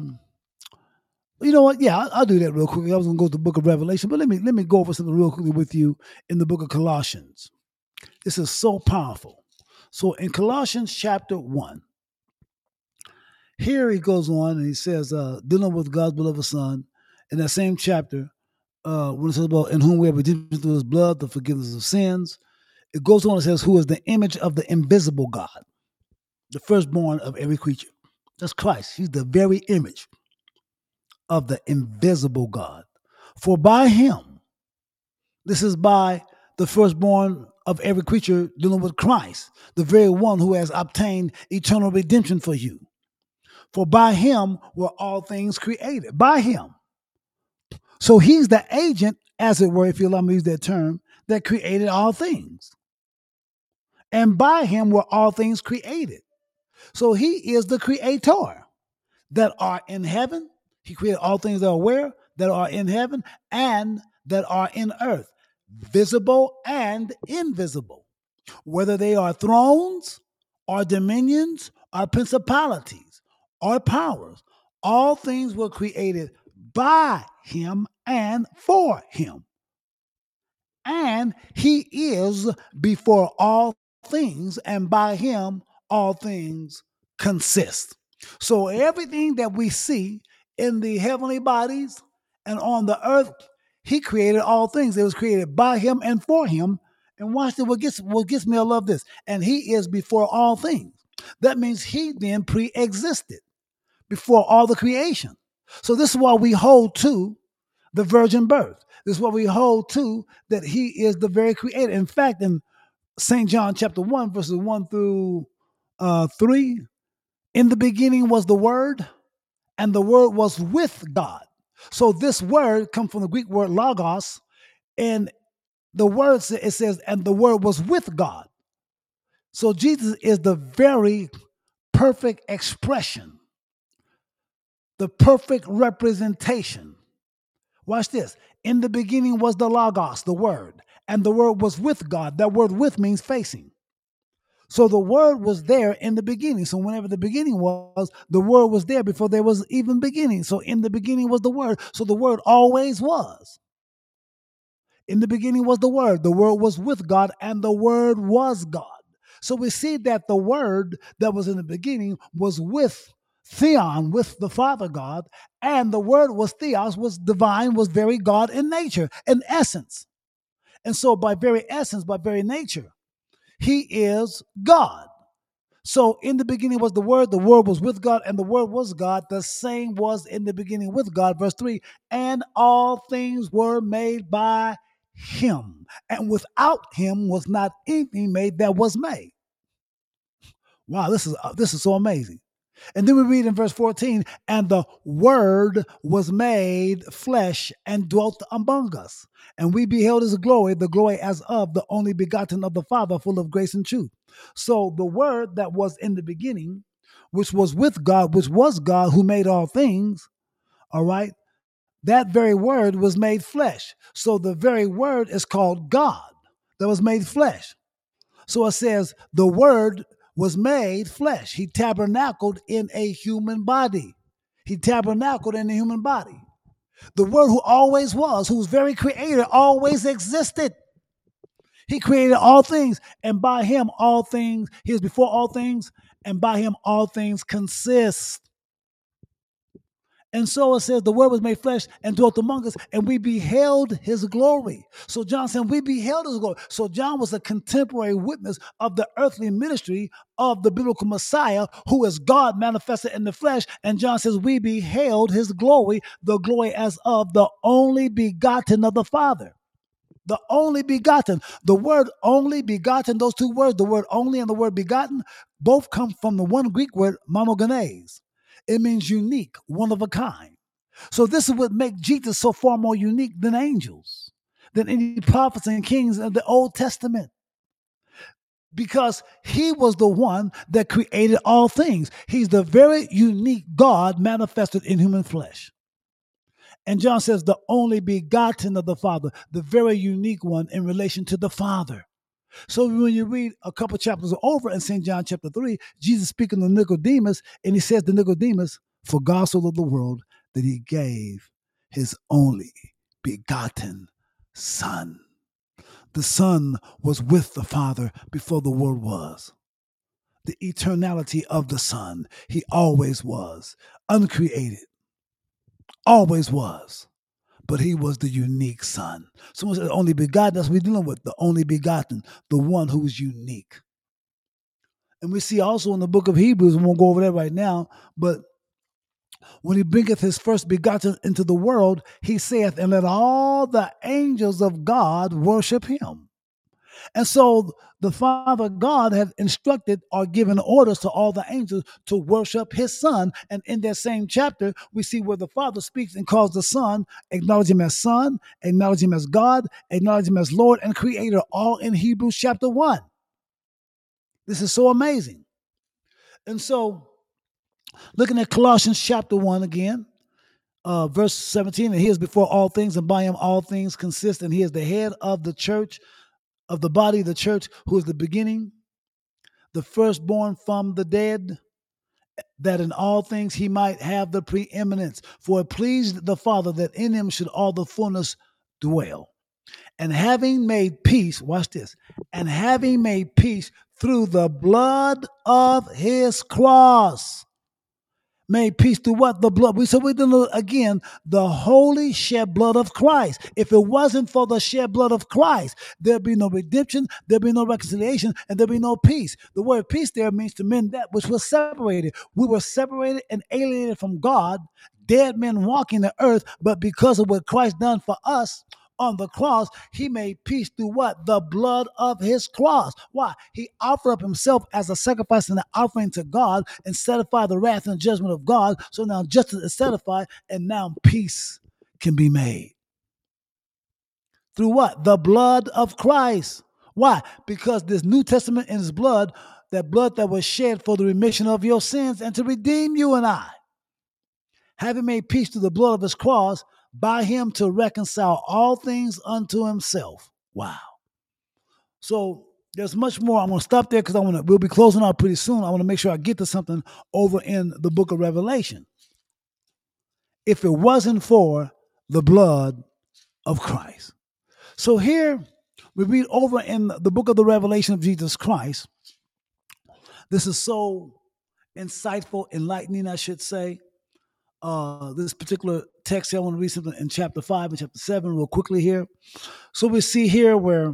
you know what? Yeah, I'll do that real quickly. I was going to go to the book of Revelation, but let me go over something real quickly with you in the book of Colossians. This is so powerful. So in Colossians chapter 1, here he goes on and he says, dealing with God's beloved Son, in that same chapter, when it says about in whom we have redemption through his blood, the forgiveness of sins, it goes on and says, who is the image of the invisible God, the firstborn of every creature. That's Christ. He's the very image of the invisible God. For by him, this is by the firstborn of every creature dealing with Christ, the very one who has obtained eternal redemption for you. For by him were all things created. By him. So he's the agent, as it were, if you allow me to use that term, that created all things. And by him were all things created. So he is the creator that are in heaven. He created all things that are where? That are in heaven and that are in earth, visible and invisible, whether they are thrones or dominions or principalities or powers. All things were created by him and for him. And he is before all things, and by him all things consist. So everything that we see in the heavenly bodies and on the earth, he created all things. It was created by him and for him. And watch this, what gets me, I love this. And he is before all things. That means he then pre-existed before all the creation. So this is why we hold to the virgin birth. This is what we hold to, that he is the very creator. In fact, in St. John chapter 1, verses 1 through 3, in the beginning was the Word, and the Word was with God. So this word comes from the Greek word logos, and the word, it says, and the Word was with God. So Jesus is the very perfect expression, the perfect representation. Watch this. In the beginning was the Logos, the Word, and the Word was with God. That word with means facing. So the Word was there in the beginning. So whenever the beginning was, the Word was there before there was even beginning. So in the beginning was the Word. So the Word always was. In the beginning was the Word. The Word was with God, and the Word was God. So we see that the Word that was in the beginning was with Theon, with the Father God, and the Word was Theos, was divine, was very God in nature, in essence. And so by very essence, by very nature, he is God. So in the beginning was the Word was with God, and the Word was God. The same was in the beginning with God. Verse 3, and all things were made by him, and without him was not anything made that was made. Wow, this is so amazing. And then we read in verse 14, and the Word was made flesh and dwelt among us. And we beheld his glory, the glory as of the only begotten of the Father, full of grace and truth. So the Word that was in the beginning, which was with God, which was God who made all things, all right, that very word was made flesh. So the very word is called God that was made flesh. So it says the word was made flesh. He tabernacled in a human body. He tabernacled in a human body. The word who always was, whose very creator always existed. He created all things, and by him all things, he is before all things, and by him all things consist. And so it says the word was made flesh and dwelt among us, and we beheld his glory. So John said, we beheld his glory. So John was a contemporary witness of the earthly ministry of the biblical Messiah, who is God manifested in the flesh. And John says, we beheld his glory, the glory as of the only begotten of the Father. The only begotten. The word only begotten, those two words, the word only and the word begotten, both come from the one Greek word monogenes. It means unique, one of a kind. So this is what makes Jesus so far more unique than angels, than any prophets and kings of the Old Testament. Because he was the one that created all things. He's the very unique God manifested in human flesh. And John says the only begotten of the Father, the very unique one in relation to the Father. So when you read a couple chapters over in St. John chapter 3, Jesus speaking to Nicodemus, and he says to Nicodemus, for God so loved the world that he gave his only begotten Son. The Son was with the Father before the world was. The eternality of the Son, he always was, uncreated. Always was. But he was the unique Son. Someone said only begotten, that's what we're dealing with, the only begotten, the one who's unique. And we see also in the book of Hebrews, we won't go over that right now, but when he bringeth his first begotten into the world, he saith, and let all the angels of God worship him. And so the Father God had instructed or given orders to all the angels to worship his Son. And in that same chapter, we see where the Father speaks and calls the Son, acknowledge him as Son, acknowledge him as God, acknowledge him as Lord and Creator, all in Hebrews chapter 1. This is so amazing. And so, looking at Colossians chapter 1 again, verse 17, and he is before all things, and by him all things consist, and he is the head of the church, of the body of the church, who is the beginning, the firstborn from the dead, that in all things he might have the preeminence. For it pleased the Father that in him should all the fullness dwell. And having made peace, watch this, and having made peace through the blood of his cross. Made peace through what? The blood. So we're doing again the holy shed blood of Christ. If it wasn't for the shed blood of Christ, there'd be no redemption, there'd be no reconciliation, and there'd be no peace. The word peace there means to mend that which was separated. We were separated and alienated from God, dead men walking the earth, but because of what Christ done for us on the cross, he made peace through what? The blood of his cross. Why? He offered up himself as a sacrifice and an offering to God and satisfied the wrath and judgment of God. So now justice is satisfied and now peace can be made. Through what? The blood of Christ. Why? Because this New Testament in his blood, that blood that was shed for the remission of your sins and to redeem you and I. Having made peace through the blood of his cross, by him to reconcile all things unto himself. Wow. So there's much more. I'm going to stop there because we'll be closing out pretty soon. I want to make sure I get to something over in the book of Revelation. If it wasn't for the blood of Christ. So here we read over in the book of the Revelation of Jesus Christ. This is so insightful, enlightening, I should say. This particular text here, I want to read something in chapter 5 and chapter 7 real quickly here. So we see here where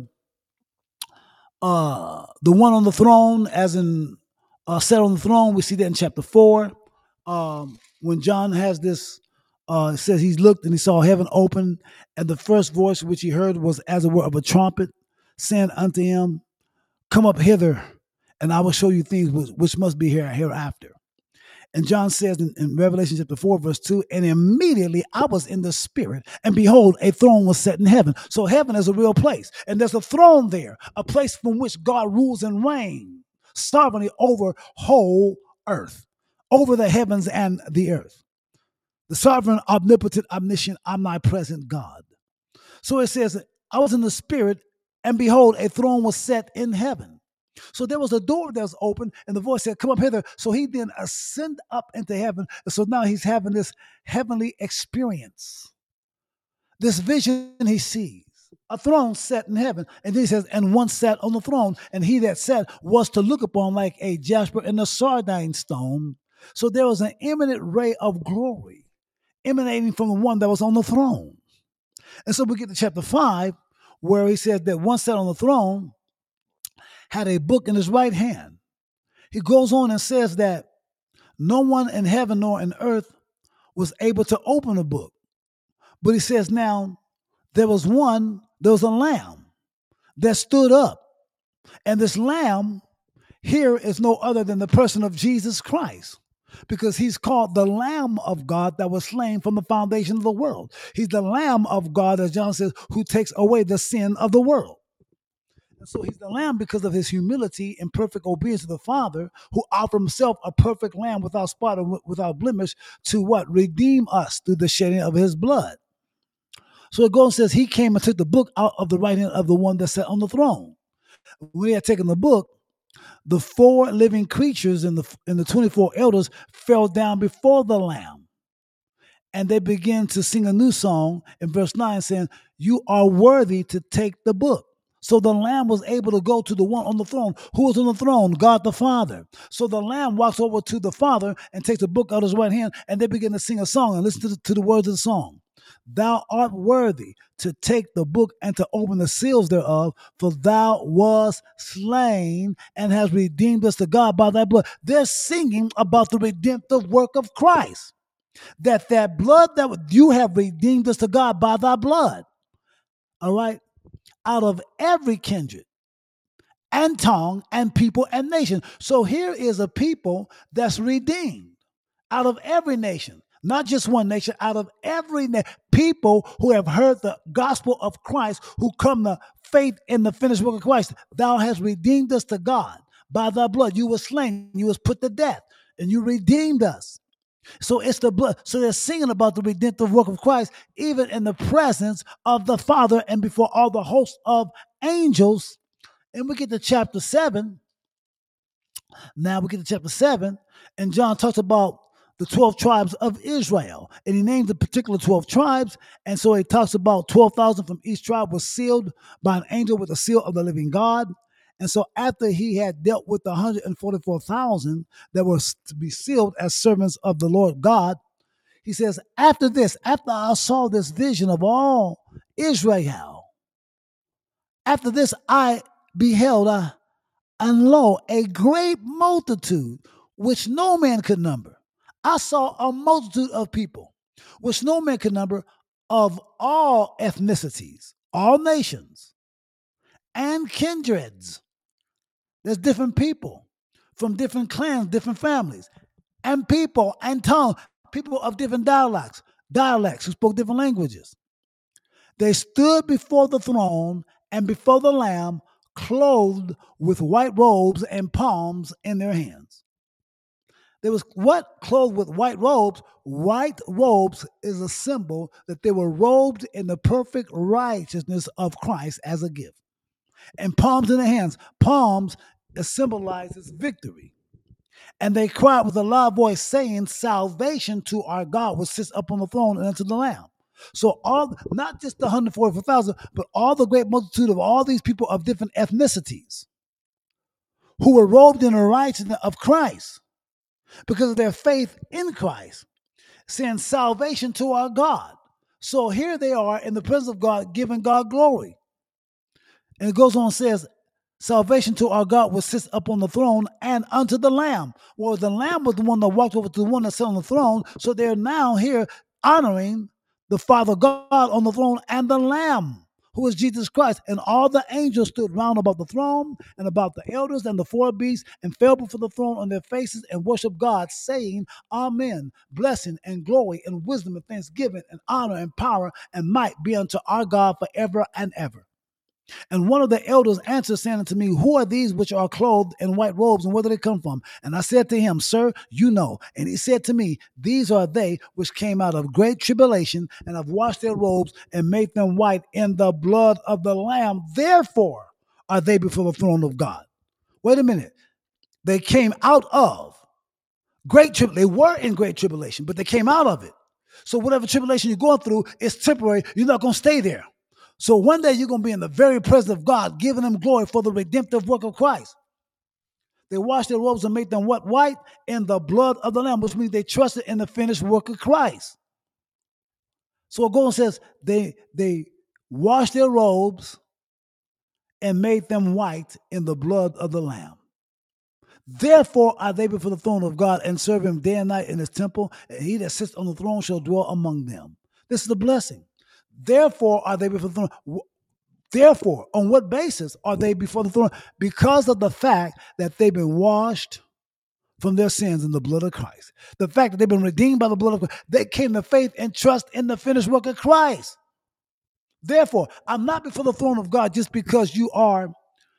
the one on the throne, as in sat on the throne, we see that in chapter 4. When John has this, it says he looked and he saw heaven open, and the first voice which he heard was as it were of a trumpet, saying unto him, come up hither, and I will show you things which must be hereafter. And John says in Revelation chapter 4, verse 2, and immediately I was in the spirit, and behold, a throne was set in heaven. So heaven is a real place. And there's a throne there, a place from which God rules and reigns sovereignly over whole earth, over the heavens and the earth. the sovereign, omnipotent, omniscient, omnipresent God. So it says, I was in the spirit, and behold, a throne was set in heaven. So there was a door that was open, and the voice said, come up hither. So he then ascended up into heaven. And so now he's having this heavenly experience, this vision he sees. A throne set in heaven. And then he says, and one sat on the throne, and he that sat was to look upon like a jasper and a sardine stone. So there was an imminent ray of glory emanating from the one that was on the throne. And so we get to chapter 5, where he says that one sat on the throne had a book in his right hand. He goes on and says that no one in heaven nor in earth was able to open the book. But he says now there was a lamb that stood up. And this lamb here is no other than the person of Jesus Christ, because he's called the Lamb of God that was slain from the foundation of the world. He's the Lamb of God, as John says, who takes away the sin of the world. And so he's the Lamb because of his humility and perfect obedience to the Father, who offered himself a perfect lamb without spot or without blemish to what? Redeem us through the shedding of his blood. So it goes and says he came and took the book out of the right hand of the one that sat on the throne. When he had taken the book, the 4 living creatures and the 24 elders fell down before the Lamb. And they began to sing a new song in verse 9 saying, you are worthy to take the book. So the Lamb was able to go to the one on the throne. Who was on the throne? God the Father. So the Lamb walks over to the Father and takes the book out of his right hand, and they begin to sing a song and listen to the words of the song. Thou art worthy to take the book and to open the seals thereof, for thou wast slain and hast redeemed us to God by thy blood. They're singing about the redemptive work of Christ. That blood that you have redeemed us to God by thy blood. All right? Out of every kindred and tongue and people and nation. So here is a people that's redeemed out of every nation. Not just one nation, out of every people who have heard the gospel of Christ, who come to faith in the finished work of Christ. Thou hast redeemed us to God by thy blood. You were slain, you was put to death, and you redeemed us. So it's the blood. So they're singing about the redemptive work of Christ, even in the presence of the Father and before all the hosts of angels. And we get to chapter 7. Now we get to chapter 7, and John talks about the 12 tribes of Israel. And he named the particular 12 tribes. And so he talks about 12,000 from each tribe was sealed by an angel with the seal of the living God. And so after he had dealt with the 144,000 that were to be sealed as servants of the Lord God, he says, after this, after I saw this vision of all Israel, after this I beheld, and lo, a great multitude which no man could number. I saw a multitude of people which no man could number, of all ethnicities, all nations, and kindreds. There's different people from different clans, different families, and people and tongue, people of different dialects who spoke different languages. They stood before the throne and before the Lamb, clothed with white robes and palms in their hands. There was what? Clothed with white robes. White robes is a symbol that they were robed in the perfect righteousness of Christ as a gift. And palms in their hands. Palms symbolizes victory. And they cried with a loud voice, saying, salvation to our God, which sits up on the throne and unto the Lamb. So all, not just the 144,000, but all the great multitude of all these people of different ethnicities who were robed in the righteousness of Christ because of their faith in Christ, saying salvation to our God. So here they are in the presence of God, giving God glory. And it goes on and says, salvation to our God which sits up on the throne and unto the Lamb. Well, the Lamb was the one that walked over to the one that sat on the throne. So they're now here honoring the Father God on the throne and the Lamb, who is Jesus Christ. And all the angels stood round about the throne and about the elders and the 4 beasts and fell before the throne on their faces and worshiped God, saying, Amen. Blessing and glory and wisdom and thanksgiving and honor and power and might be unto our God forever and ever. And one of the elders answered, saying unto me, who are these which are clothed in white robes, and where do they come from? And I said to him, Sir, you know. And he said to me, these are they which came out of great tribulation, and have washed their robes, and made them white in the blood of the Lamb. Therefore are they before the throne of God. Wait a minute. They came out of great tribulation. They were in great tribulation, but they came out of it. So whatever tribulation you're going through is temporary. You're not going to stay there. So one day you're going to be in the very presence of God, giving him glory for the redemptive work of Christ. They washed their robes and made them what? White in the blood of the Lamb, which means they trusted in the finished work of Christ. So it goes and says they washed their robes and made them white in the blood of the Lamb. Therefore are they before the throne of God, and serve him day and night in his temple, and he that sits on the throne shall dwell among them. This is the blessing. Therefore are they before the throne. Therefore, on what basis are they before the throne? Because of the fact that they've been washed from their sins in the blood of Christ. The fact that they've been redeemed by the blood of Christ. They came to faith and trust in the finished work of Christ. Therefore, I'm not before the throne of God just because you are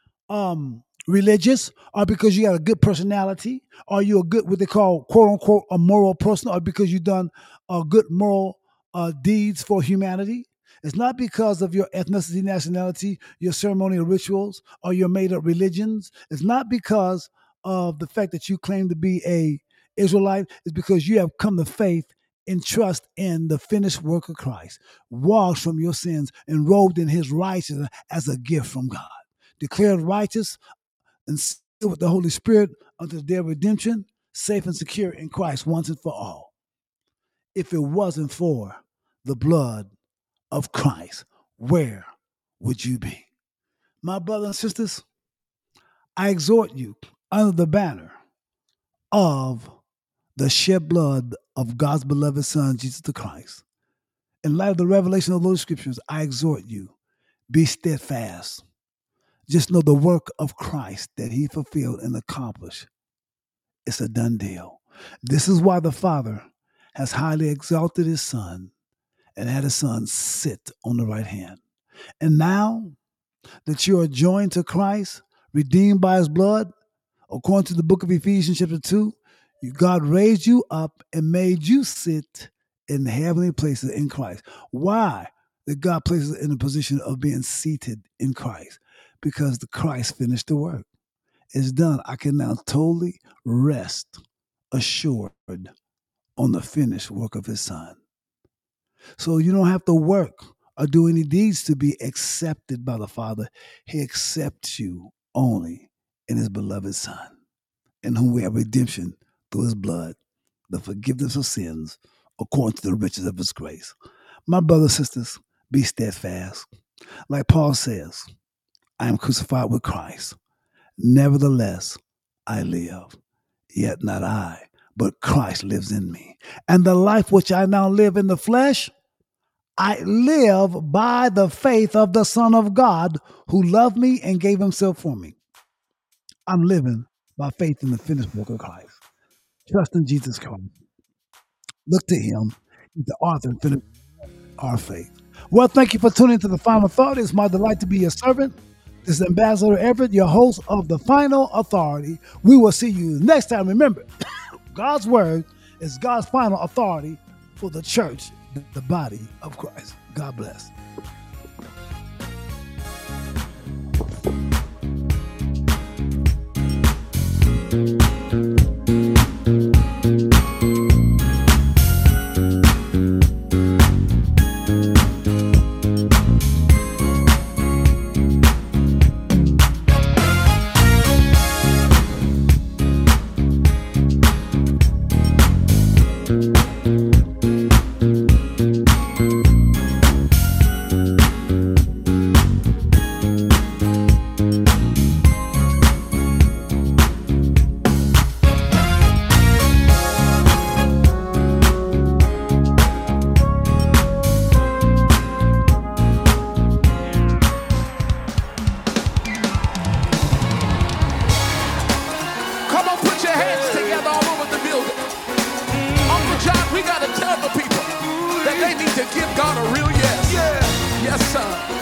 religious, or because you got a good personality, or you're a good, what they call, quote unquote, a moral person, or because you've done good moral deeds for humanity. It's not because of your ethnicity, nationality, your ceremonial rituals, or your made-up religions. It's not because of the fact that you claim to be a Israelite. It's because you have come to faith and trust in the finished work of Christ, washed from your sins, and robed in his righteousness as a gift from God. Declared righteous and sealed with the Holy Spirit unto their redemption, safe and secure in Christ once and for all. If it wasn't for the blood of Christ, where would you be? My brothers and sisters, I exhort you under the banner of the shed blood of God's beloved Son, Jesus the Christ. In light of the revelation of those scriptures, I exhort you, be steadfast. Just know the work of Christ that he fulfilled and accomplished. It's a done deal. This is why the Father has highly exalted his Son and had his Son sit on the right hand. And now that you are joined to Christ, redeemed by his blood, according to the book of Ephesians chapter 2, God raised you up and made you sit in the heavenly places in Christ. Why did God place us in a position of being seated in Christ? Because the Christ finished the work. It's done. I can now totally rest assured on the finished work of his Son. So you don't have to work or do any deeds to be accepted by the Father. He accepts you only in his beloved Son, in whom we have redemption through his blood, the forgiveness of sins, according to the riches of his grace. My brothers and sisters, be steadfast. Like Paul says, I am crucified with Christ. Nevertheless, I live. Yet not I, but Christ lives in me. And the life which I now live in the flesh, I live by the faith of the Son of God who loved me and gave himself for me. I'm living by faith in the finished work of Christ. Trust in Jesus Christ. Look to him. He's the author and finisher of our faith. Well, thank you for tuning into The Final Thought. It's my delight to be your servant. This is Ambassador Everett, your host of The Final Authority. We will see you next time. Remember, God's word is God's final authority for the church, the body of Christ. God bless. We got to tell the people that they need to give God a real yes. Yeah. Yes, sir.